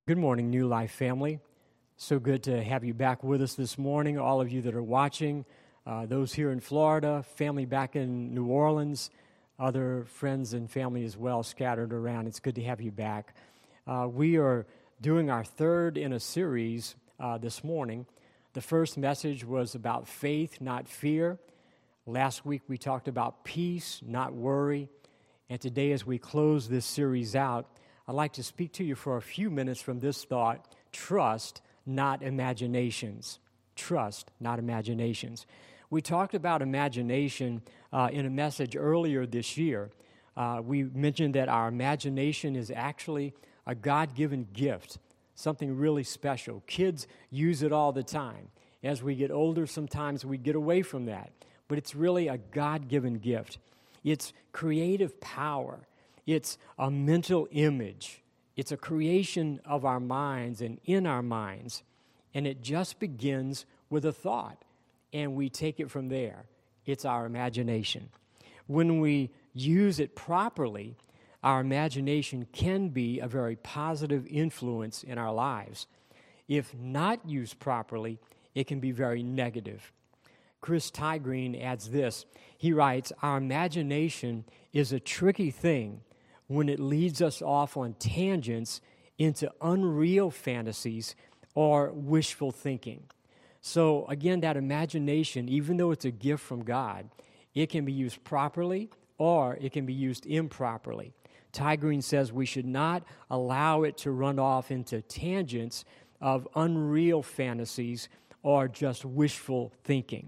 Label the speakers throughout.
Speaker 1: Good morning, New Life family. So good to have you back with us this morning, all of you that are watching, those here in Florida, family back in New Orleans, other friends and family as well scattered around. It's good to have you back. We are doing our third in a series this morning. The first message was about faith, not fear. Last week we talked about peace, not worry. And today as we close this series out, I'd like to speak to you for a few minutes from this thought: trust, not imaginations. Trust, not imaginations. We talked about imagination in a message earlier this year. We mentioned that our imagination is actually a God-given gift, something really special. Kids use it all the time. As we get older, sometimes we get away from that. But it's really a God-given gift. It's creative power. It's a mental image. It's a creation of our minds and in our minds. And it just begins with a thought, and we take it from there. It's our imagination. When we use it properly, our imagination can be a very positive influence in our lives. If not used properly, it can be very negative. Chris Tiegreen adds this. He writes, "Our imagination is a tricky thing when it leads us off on tangents into unreal fantasies or wishful thinking." So again, that imagination, even though it's a gift from God, it can be used properly or it can be used improperly. Tiegreen says we should not allow it to run off into tangents of unreal fantasies or just wishful thinking.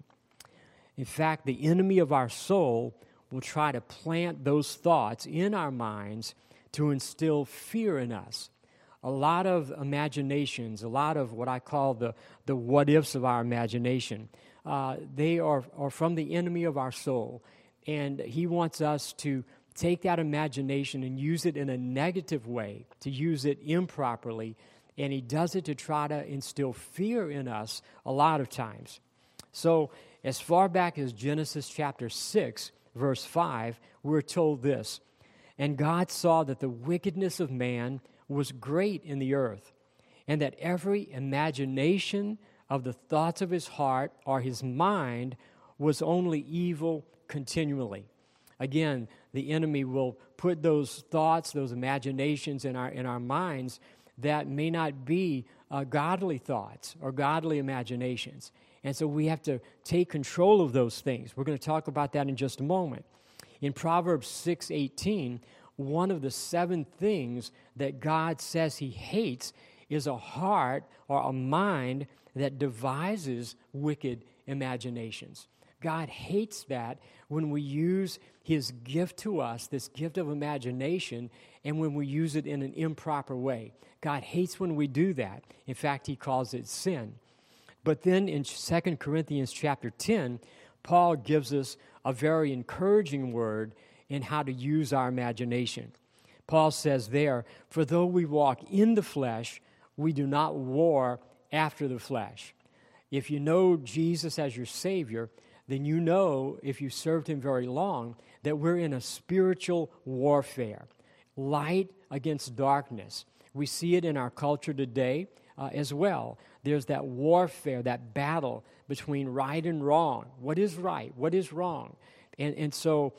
Speaker 1: In fact, the enemy of our soul will try to plant those thoughts in our minds to instill fear in us. A lot of imaginations, a lot of what I call the what-ifs of our imagination, they are from the enemy of our soul. And he wants us to take that imagination and use it in a negative way, to use it improperly. And he does it to try to instill fear in us a lot of times. So as far back as Genesis chapter 6, verse 5, we're told this: "And God saw that the wickedness of man was great in the earth, and that every imagination of the thoughts of his heart or his mind was only evil continually." Again, the enemy will put those thoughts, those imaginations in our minds that may not be godly thoughts or godly imaginations. And so we have to take control of those things. We're going to talk about that in just a moment. In Proverbs 6:18, one of the 7 things that God says he hates is a heart or a mind that devises wicked imaginations. God hates that when we use his gift to us, this gift of imagination, and when we use it in an improper way. God hates when we do that. In fact, he calls it sin. But then in 2 Corinthians chapter 10, Paul gives us a very encouraging word in how to use our imagination. Paul says there, "For though we walk in the flesh, we do not war after the flesh." If you know Jesus as your Savior, then you know, if you served him very long, that we're in a spiritual warfare. Light against darkness. We see it in our culture today as well. There's that warfare, that battle between right and wrong. What is right? What is wrong? And so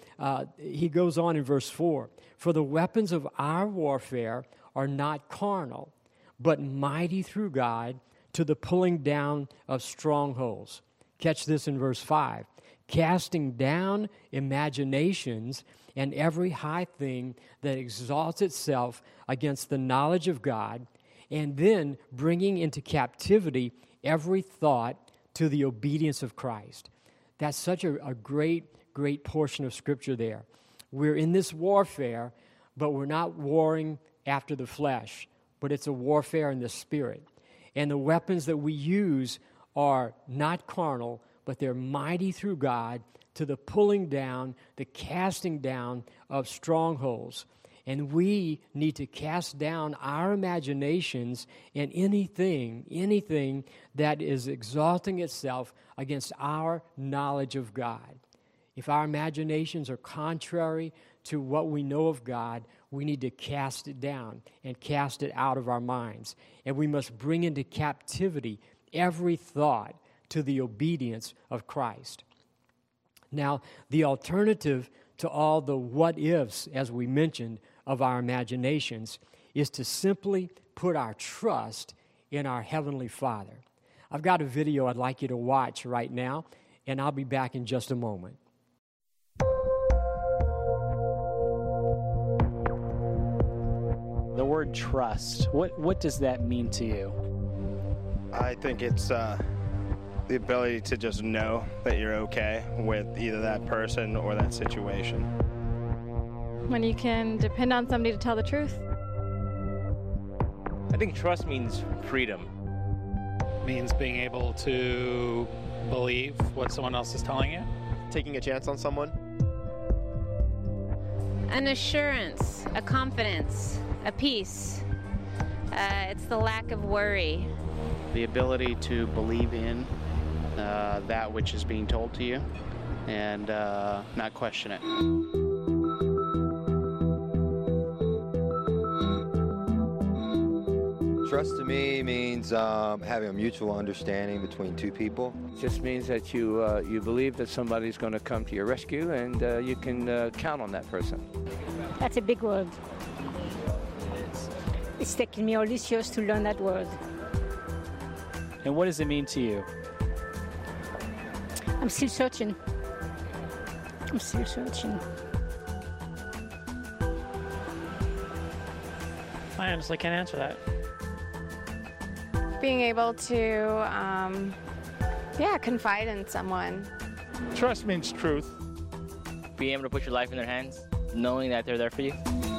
Speaker 1: he goes on in verse 4, "For the weapons of our warfare are not carnal, but mighty through God to the pulling down of strongholds." Catch this in verse 5. "Casting down imaginations and every high thing that exalts itself against the knowledge of God, and then bringing into captivity every thought to the obedience of Christ." That's such a great portion of Scripture there. We're in this warfare, but we're not warring after the flesh, but it's a warfare in the Spirit. And the weapons that we use are not carnal, but they're mighty through God to the pulling down, the casting down of strongholds. And we need to cast down our imaginations and anything that is exalting itself against our knowledge of God. If our imaginations are contrary to what we know of God, we need to cast it down and cast it out of our minds. And we must bring into captivity every thought to the obedience of Christ. Now, the alternative to all the what-ifs, as we mentioned, of our imaginations is to simply put our trust in our Heavenly Father. I've got a video I'd like you to watch right now, and I'll be back in just a moment.
Speaker 2: The word trust, what does that mean to you?
Speaker 3: I think it's the ability to just know that you're okay with either that person or that situation.
Speaker 4: When you can depend on somebody to tell the truth.
Speaker 5: I think trust means freedom.
Speaker 6: Means being able to believe what someone else is telling you.
Speaker 7: Taking a chance on someone.
Speaker 8: An assurance, a confidence, a peace. It's the lack of worry.
Speaker 9: The ability to believe in that which is being told to you and not question it.
Speaker 10: Trust to me means having a mutual understanding between two people.
Speaker 11: It just means that you believe that somebody's going to come to your rescue and you can count on that person.
Speaker 12: That's a big word. It's taken me all these years to learn that word.
Speaker 2: And what does it mean to you?
Speaker 12: I'm still searching.
Speaker 13: I honestly can't answer that.
Speaker 4: Being able to, confide in someone.
Speaker 6: Trust means truth.
Speaker 5: Being able to put your life in their hands, knowing that they're there for you.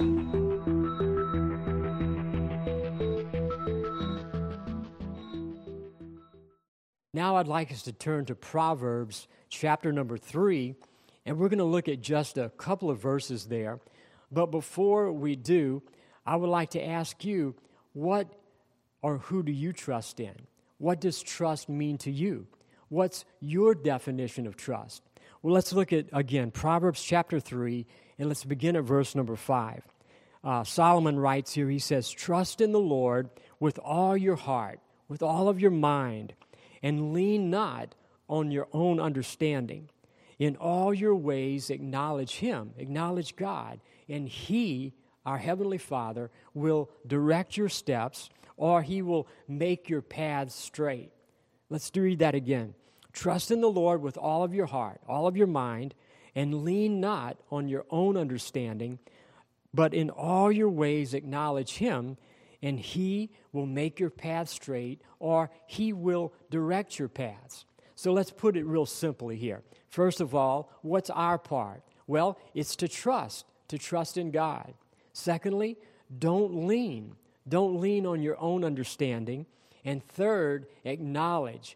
Speaker 1: Now I'd like us to turn to Proverbs chapter number 3, and we're going to look at just a couple of verses there. But before we do, I would like to ask you, what or who do you trust in? What does trust mean to you? What's your definition of trust? Well, let's look at, again, Proverbs chapter 3, and let's begin at verse number 5. Solomon writes here, he says, "Trust in the Lord with all your heart, with all of your mind, and lean not on your own understanding. In all your ways acknowledge Him," acknowledge God, "and He, our Heavenly Father, will direct your steps," or He will make your paths straight. Let's read that again. "Trust in the Lord with all of your heart, all of your mind, and lean not on your own understanding, but in all your ways acknowledge Him, and He will make your path straight," or He will direct your paths. So let's put it real simply here. First of all, what's our part? Well, it's to trust in God. Secondly, don't lean on your own understanding. And third, acknowledge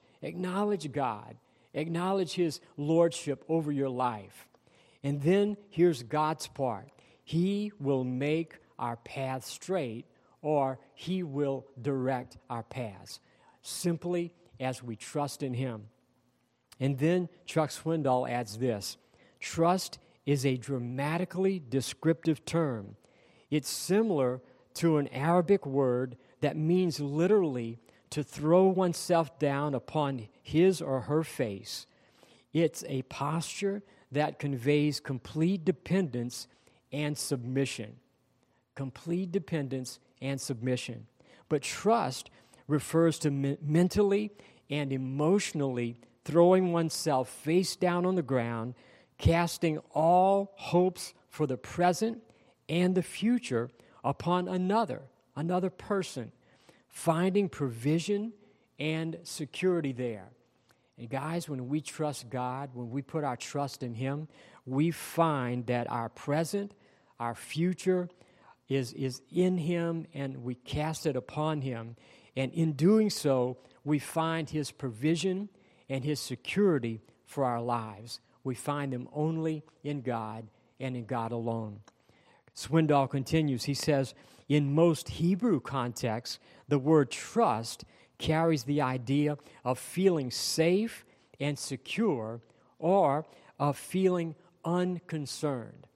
Speaker 1: God. Acknowledge His lordship over your life. And then here's God's part. He will make our path straight, or He will direct our paths, simply as we trust in Him. And then Chuck Swindoll adds this: trust is a dramatically descriptive term. It's similar to an Arabic word that means literally to throw oneself down upon his or her face. It's a posture that conveys complete dependence and submission. Complete dependence and submission. But trust refers to mentally and emotionally throwing oneself face down on the ground, casting all hopes for the present and the future upon another person, finding provision and security there. And guys, when we trust God, when we put our trust in Him, we find that our present, our future is in Him, and we cast it upon Him. And in doing so, we find His provision and His security for our lives. We find them only in God and in God alone. Swindoll continues, he says, in most Hebrew contexts, the word trust carries the idea of feeling safe and secure, or of feeling unconcerned.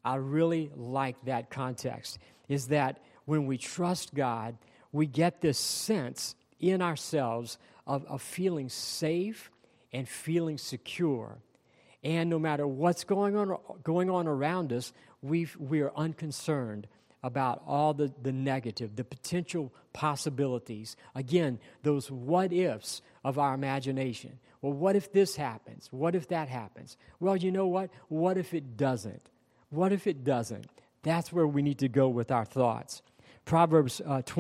Speaker 1: I really like that context, is that when we trust God, we get this sense in ourselves of feeling safe and feeling secure. And no matter what's going on around us, we are unconcerned about all the negative, the potential possibilities. Again, those what-ifs of our imagination. Well, what if this happens? What if that happens? Well, you know what? What if it doesn't? What if it doesn't? That's where we need to go with our thoughts. Proverbs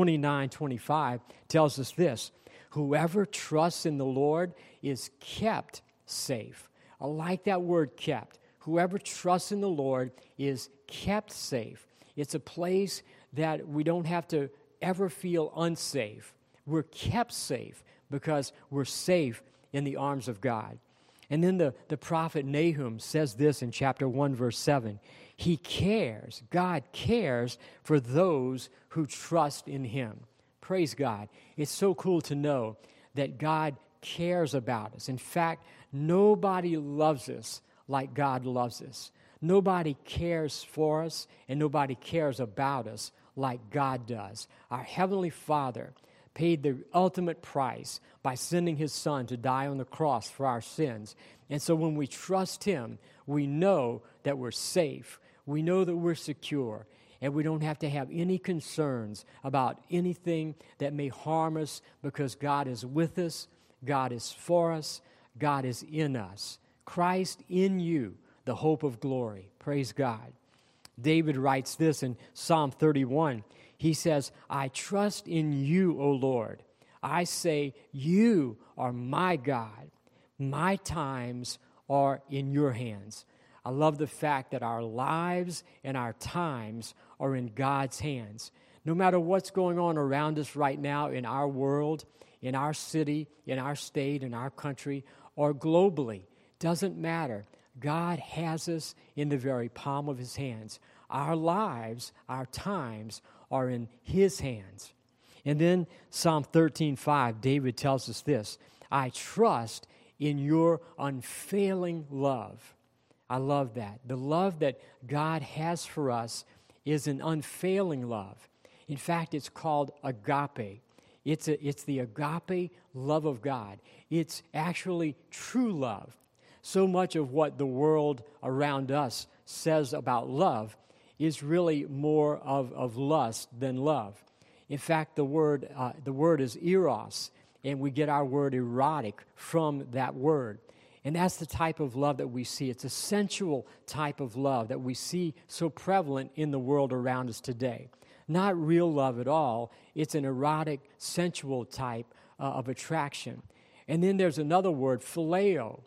Speaker 1: 29:25 tells us this: whoever trusts in the Lord is kept safe. I like that word, kept. Whoever trusts in the Lord is kept safe. It's a place that we don't have to ever feel unsafe. We're kept safe because we're safe in the arms of God. And then the prophet Nahum says this in chapter 1, verse 7. He cares, God cares for those who trust in him. Praise God. It's so cool to know that God cares about us. In fact, nobody loves us like God loves us. Nobody cares for us, and nobody cares about us like God does. Our Heavenly Father paid the ultimate price by sending his Son to die on the cross for our sins. And so when we trust him, we know that we're safe. We know that we're secure, and we don't have to have any concerns about anything that may harm us because God is with us, God is for us, God is in us. Christ in you, the hope of glory. Praise God. David writes this in Psalm 31. He says, I trust in you, O Lord. I say, you are my God. My times are in your hands. I love the fact that our lives and our times are in God's hands. No matter what's going on around us right now in our world, in our city, in our state, in our country, or globally, doesn't matter. God has us in the very palm of his hands. Our lives, our times are in his hands. And then Psalm 13:5, David tells us this: I trust in your unfailing love. I love that. The love that God has for us is an unfailing love. In fact, it's called agape. It's the agape love of God. It's actually true love. So much of what the world around us says about love is really more of lust than love. In fact, the word is eros, and we get our word erotic from that word. And that's the type of love that we see. It's a sensual type of love that we see so prevalent in the world around us today. Not real love at all. It's an erotic, sensual type of attraction. And then there's another word, phileo.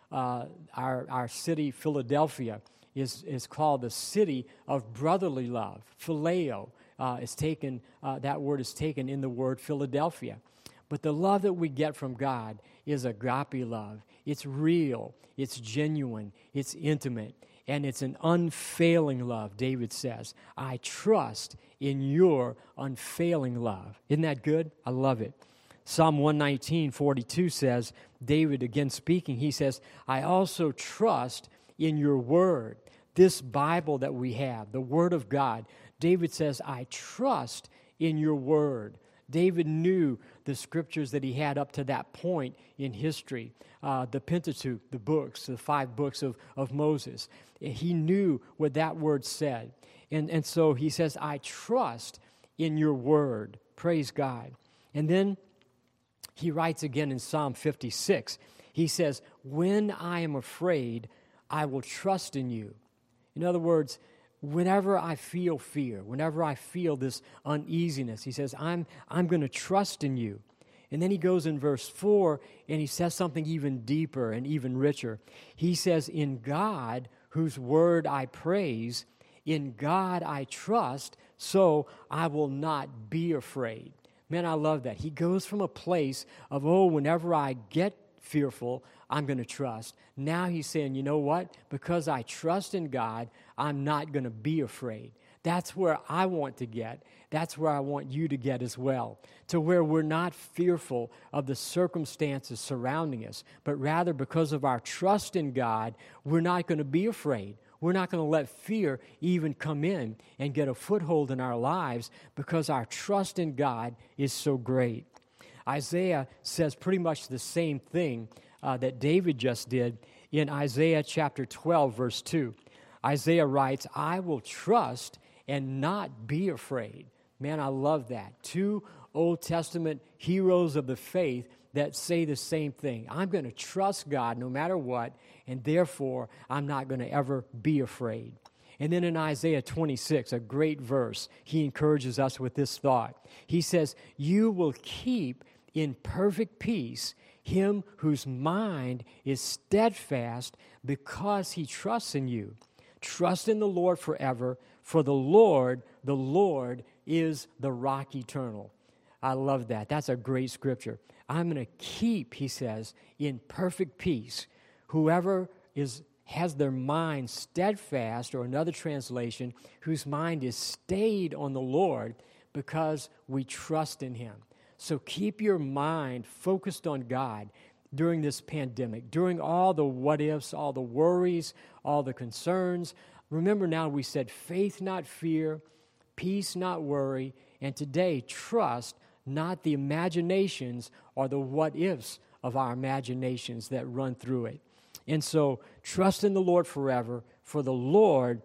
Speaker 1: Our city, Philadelphia, is called the city of brotherly love. Phileo that word is taken in the word Philadelphia. But the love that we get from God is agape love. It's real, it's genuine, it's intimate, and it's an unfailing love, David says. I trust in your unfailing love. Isn't that good? I love it. Psalm 119:42 says, David again speaking, he says, I also trust in your word. This Bible that we have, the Word of God, David says, I trust in your word. David knew the scriptures that he had up to that point in history, the Pentateuch, the books, the 5 books of Moses. He knew what that word said. And so he says, I trust in your word. Praise God. And then he writes again in Psalm 56. He says, when I am afraid, I will trust in you. In other words, whenever I feel fear, whenever I feel this uneasiness, he says, I'm going to trust in you. And then he goes in verse 4, and he says something even deeper and even richer. He says, in God, whose word I praise, in God I trust, so I will not be afraid. Man, I love that. He goes from a place of, whenever I get fearful, I'm going to trust. Now he's saying, you know what? Because I trust in God, I'm not going to be afraid. That's where I want to get. That's where I want you to get as well, to where we're not fearful of the circumstances surrounding us, but rather because of our trust in God, we're not going to be afraid. We're not going to let fear even come in and get a foothold in our lives because our trust in God is so great. Isaiah says pretty much the same thing that David just did in Isaiah chapter 12, verse 2. Isaiah writes, I will trust and not be afraid. Man, I love that. Two Old Testament heroes of the faith that say the same thing. I'm going to trust God no matter what, and therefore I'm not going to ever be afraid. And then in Isaiah 26, a great verse, he encourages us with this thought. He says, you will keep in perfect peace him whose mind is steadfast because he trusts in you. Trust in the Lord forever, for the Lord is the rock eternal. I love that. That's a great scripture. I'm going to keep, he says, in perfect peace whoever has their mind steadfast, or another translation, whose mind is stayed on the Lord because we trust in him. So keep your mind focused on God during this pandemic, during all the what-ifs, all the worries, all the concerns. Remember now we said faith, not fear, peace, not worry, and today trust, not the imaginations or the what-ifs of our imaginations that run through it. And so trust in the Lord forever, for the Lord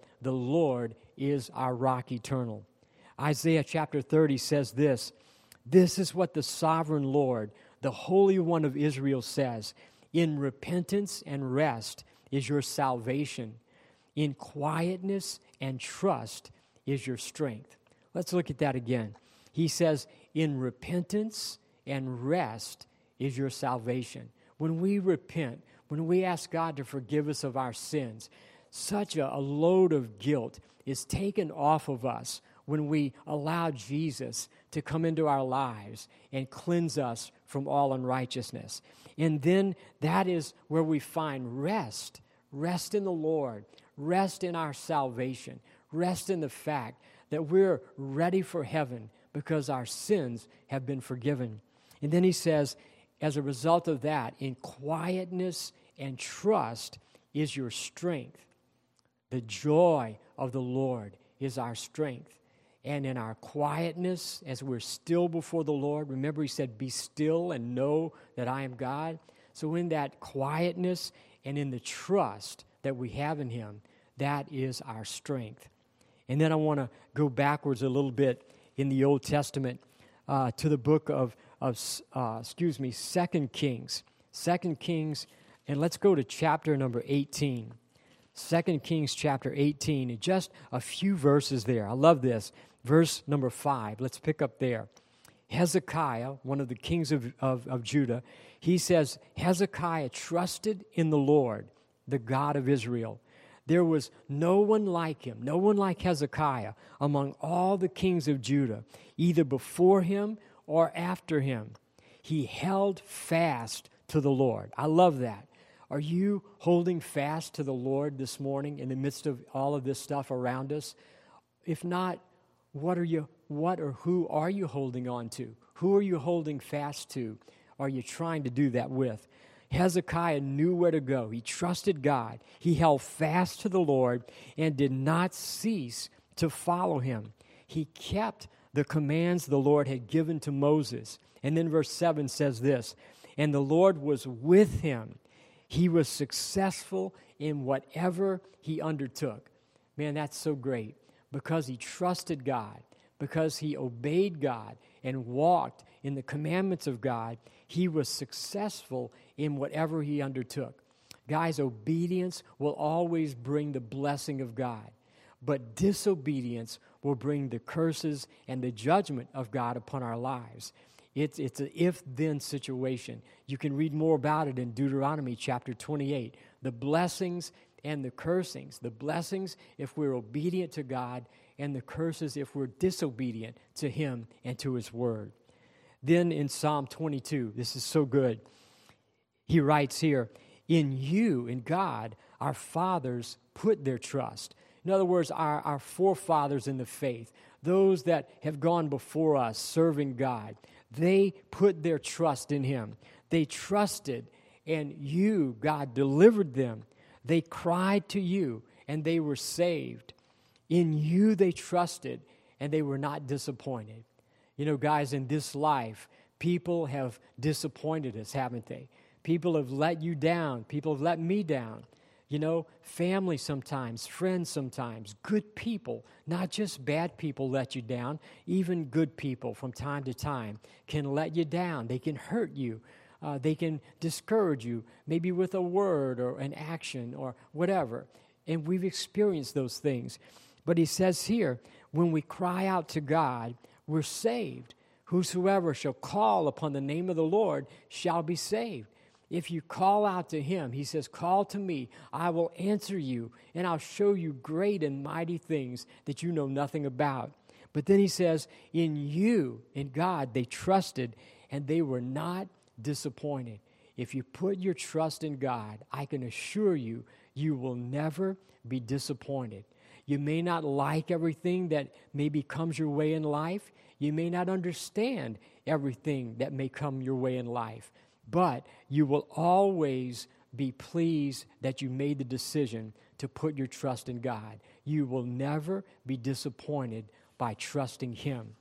Speaker 1: is our rock eternal. Isaiah chapter 30 says this, this is what the sovereign Lord, the Holy One of Israel says, in repentance and rest is your salvation. In quietness and trust is your strength. Let's look at that again. He says, in repentance and rest is your salvation. When we repent, when we ask God to forgive us of our sins, such a load of guilt is taken off of us when we allow Jesus to come into our lives and cleanse us from all unrighteousness. And then that is where we find rest. Rest in the Lord. Rest in our salvation. Rest in the fact that we're ready for heaven because our sins have been forgiven. And then he says, as a result of that, in quietness and trust is your strength. The joy of the Lord is our strength. And in our quietness, as we're still before the Lord, remember he said, be still and know that I am God. So in that quietness and in the trust that we have in him, that is our strength. And then I want to go backwards a little bit in the Old Testament to the book of 2 Kings. 2 Kings, and let's go to chapter number 18. 2 Kings chapter 18, and just a few verses there. I love this. Verse number 5, let's pick up there. Hezekiah, one of the kings of Judah, he says, Hezekiah trusted in the Lord, the God of Israel. There was no one like him, no one like Hezekiah among all the kings of Judah, either before him or after him. He held fast to the Lord. I love that. Are you holding fast to the Lord this morning in the midst of all of this stuff around us? If not, what or who are you holding on to? Who are you holding fast to? Are you trying to do that with? Hezekiah knew where to go. He trusted God. He held fast to the Lord and did not cease to follow him. He kept the commands the Lord had given to Moses. And then verse 7 says this, and the Lord was with him. He was successful in whatever he undertook. Man, that's so great. Because he trusted God, because he obeyed God and walked in the commandments of God, he was successful in whatever he undertook. Guys, obedience will always bring the blessing of God, but disobedience will bring the curses and the judgment of God upon our lives. It's an if-then situation. You can read more about it in Deuteronomy chapter 28. The blessings and the cursings. The blessings if we're obedient to God, and the curses if we're disobedient to him and to his word. Then in Psalm 22, this is so good. He writes here, in you, in God, our fathers put their trust. In other words, our forefathers in the faith, those that have gone before us serving God, they put their trust in him. They trusted, and you, God, delivered them. They cried to you, and they were saved. In you they trusted, and they were not disappointed. You know, guys, in this life, people have disappointed us, haven't they? People have let you down. People have let me down. You know, family sometimes, friends sometimes, good people, not just bad people let you down. Even good people from time to time can let you down. They can hurt you. They can discourage you, maybe with a word or an action or whatever. And we've experienced those things. But he says here, when we cry out to God, we're saved. Whosoever shall call upon the name of the Lord shall be saved. If you call out to him, he says, call to me, I will answer you, and I'll show you great and mighty things that you know nothing about. But then he says, in you, in God, they trusted, and they were not disappointed. If you put your trust in God, I can assure you, you will never be disappointed. You may not like everything that maybe comes your way in life. You may not understand everything that may come your way in life. But you will always be pleased that you made the decision to put your trust in God. You will never be disappointed by trusting him.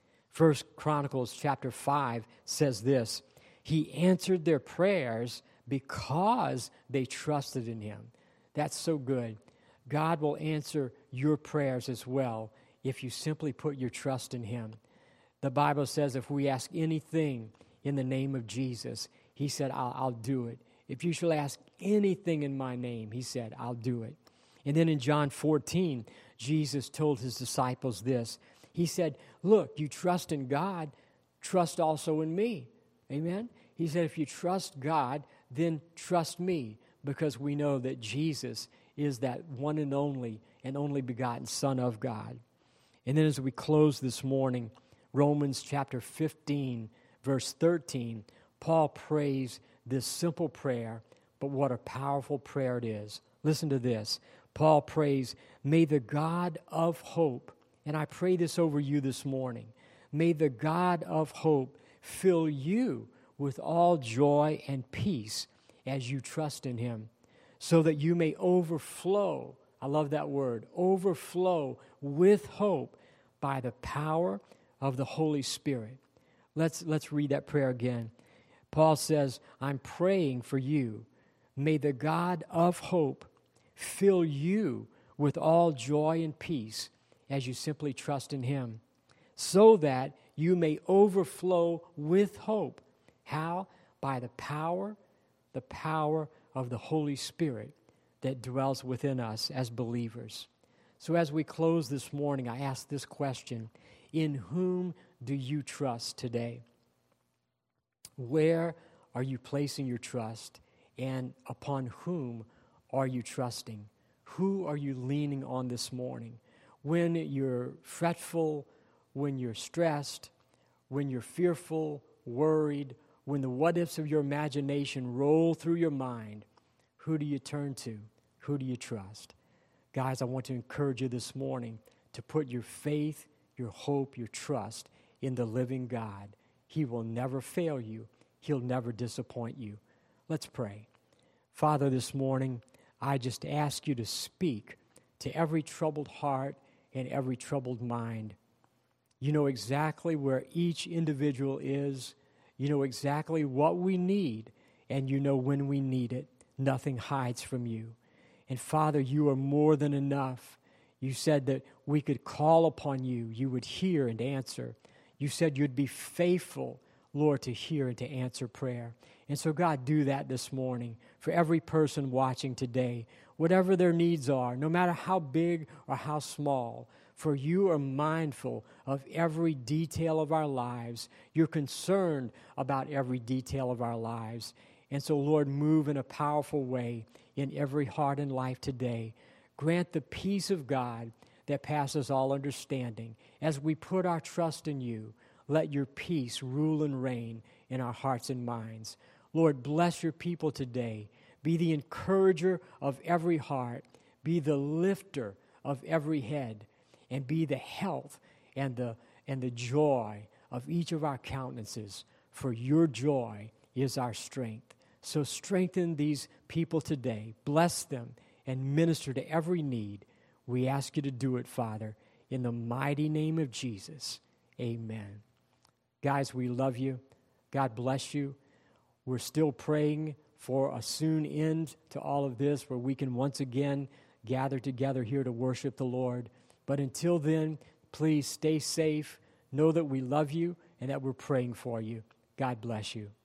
Speaker 1: 1 Chronicles chapter 5 says this, he answered their prayers because they trusted in him. That's so good. God will answer your prayers as well if you simply put your trust in him. The Bible says if we ask anything in the name of Jesus, he said, I'll do it. If you shall ask anything in my name, he said, I'll do it. And then in John 14, Jesus told his disciples this. He said, look, you trust in God, trust also in me. Amen? He said, if you trust God, then trust me, because we know that Jesus is that one and only begotten Son of God. And then as we close this morning, Romans chapter 15, verse 13, Paul prays this simple prayer, but what a powerful prayer it is. Listen to this. Paul prays, may the God of hope, and I pray this over you this morning, may the God of hope fill you with all joy and peace as you trust in him, so that you may overflow, I love that word, overflow with hope by the power of the Holy Spirit. Let's read that prayer again. Paul says, I'm praying for you. May the God of hope fill you with all joy and peace as you simply trust in him, so that you may overflow with hope. How? By the power of the Holy Spirit that dwells within us as believers. So as we close this morning, I ask this question, in whom do you trust today? Where are you placing your trust, and upon whom are you trusting? Who are you leaning on this morning? When you're fretful, when you're stressed, when you're fearful, worried, when the what-ifs of your imagination roll through your mind, who do you turn to? Who do you trust? Guys, I want to encourage you this morning to put your faith, your hope, your trust in the living God. He will never fail you. He'll never disappoint you. Let's pray. Father, this morning, I just ask you to speak to every troubled heart and every troubled mind. You know exactly where each individual is. You know exactly what we need, and you know when we need it. Nothing hides from you. And Father, you are more than enough. You said that we could call upon you. You would hear and answer. You said you'd be faithful, Lord, to hear and to answer prayer. And so, God, do that this morning for every person watching today, whatever their needs are, no matter how big or how small, for you are mindful of every detail of our lives. You're concerned about every detail of our lives. And so, Lord, move in a powerful way in every heart and life today. Grant the peace of God that passes all understanding. As we put our trust in you, let your peace rule and reign in our hearts and minds. Lord, bless your people today. Be the encourager of every heart. Be the lifter of every head. And be the health and the joy of each of our countenances. For your joy is our strength. So strengthen these people today. Bless them and minister to every need. We ask you to do it, Father, in the mighty name of Jesus. Amen. Guys, we love you. God bless you. We're still praying for a soon end to all of this, where we can once again gather together here to worship the Lord. But until then, please stay safe. Know that we love you and that we're praying for you. God bless you.